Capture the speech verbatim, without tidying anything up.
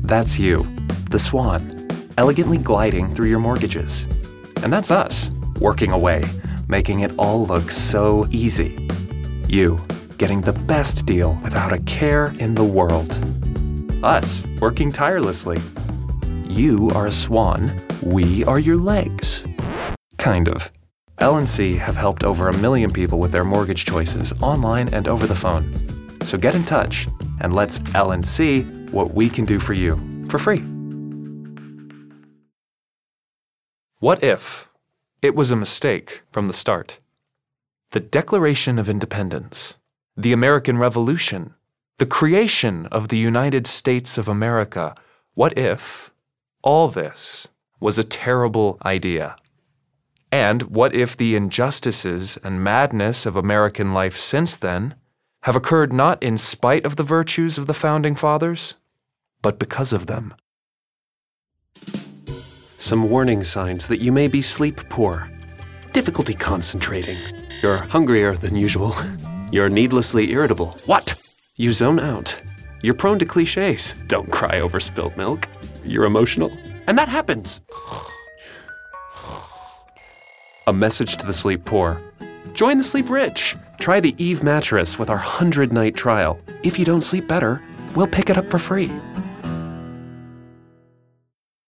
That's you, the swan, elegantly gliding through your mortgages. And that's us, working away, making it all look so easy. You, getting the best deal without a care in the world. Us, working tirelessly. You are a swan, we are your legs. Kind of. L and C have helped over a million people with their mortgage choices online and over the phone. So get in touch and let's L and C what we can do for you for free. What if it was a mistake from the start? The Declaration of Independence, the American Revolution, the creation of the United States of America. What if all this was a terrible idea? And what if the injustices and madness of American life since then have occurred not in spite of the virtues of the Founding Fathers, but because of them? Some warning signs that you may be sleep poor, difficulty concentrating, you're hungrier than usual, you're needlessly irritable. What? You zone out. You're prone to cliches. Don't cry over spilled milk. You're emotional. And that happens. A message to the sleep poor. Join the sleep rich. Try the Eve mattress with our hundred-night trial. If you don't sleep better, we'll pick it up for free.